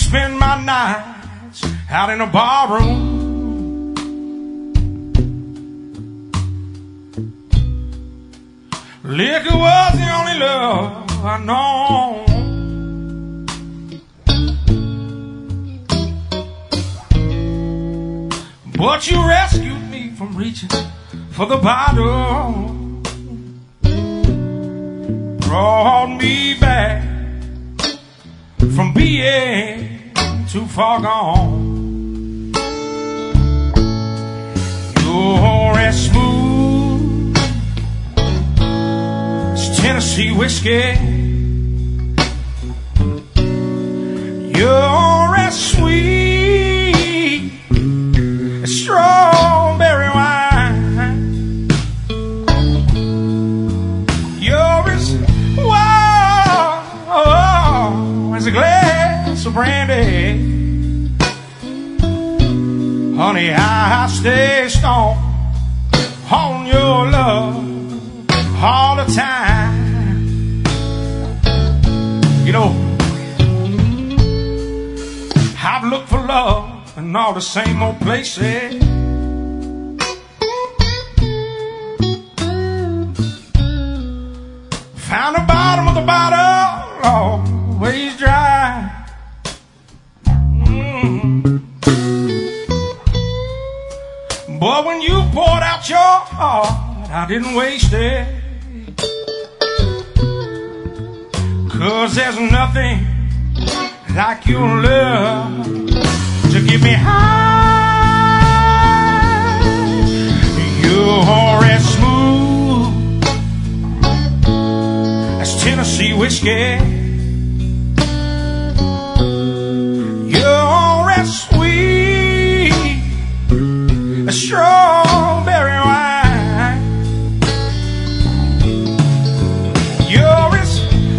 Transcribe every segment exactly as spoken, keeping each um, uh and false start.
spend my nights out in a barroom. Liquor was the only love I know. But you rescued me from reaching for the bottle. Brought me back from being too far gone. You're as smooth as Tennessee whiskey. You're as sweet as strawberry wine. You're as warm as a glass of brandy. Honey, I stay strong on your love all the time. You know, I've looked for love in all the same old places. Found the bottom of the bottle always dry. Mm. But when you poured out your heart, I didn't waste it. 'Cause there's nothing like your love to get me high. You're as smooth as Tennessee whiskey. You're as sweet as strawberry wine. You're as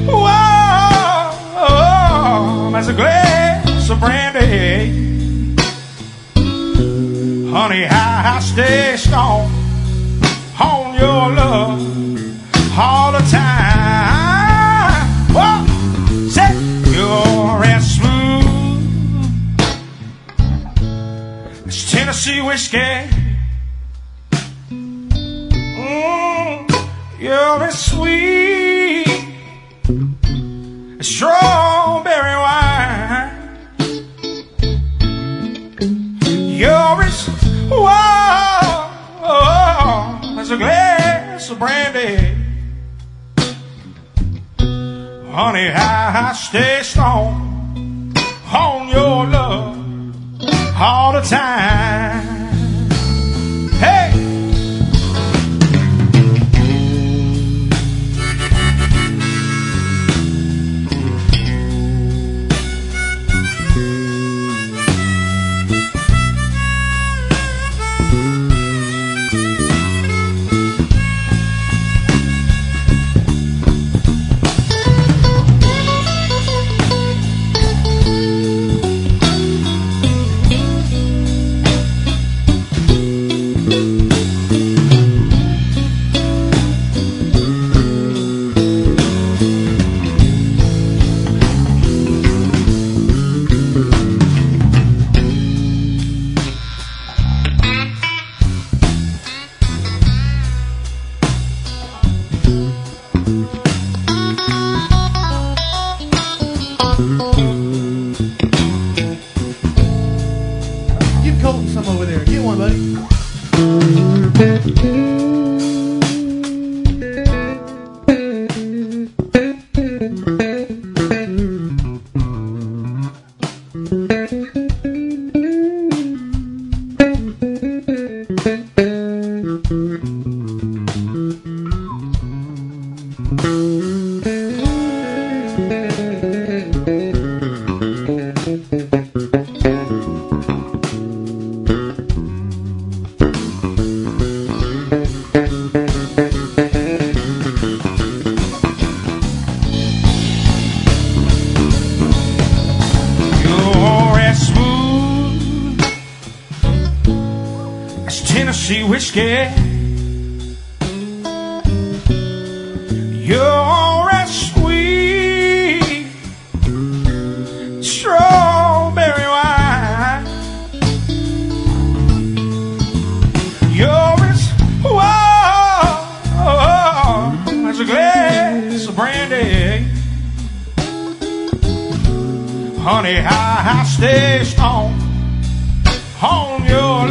warm as a glass of brandy. Honey, I stay strong on your love all the time. Whoa, say you're as smooth as Tennessee whiskey. Mm, you're as sweet as strawberry wine. You're as warm as a glass of brandy. Honey, I stay strong on your love all the time. Hey! Give Colton some over there. Get one, buddy. Tennessee whiskey. You're as sweet, strong Honey, I, I stay strong on your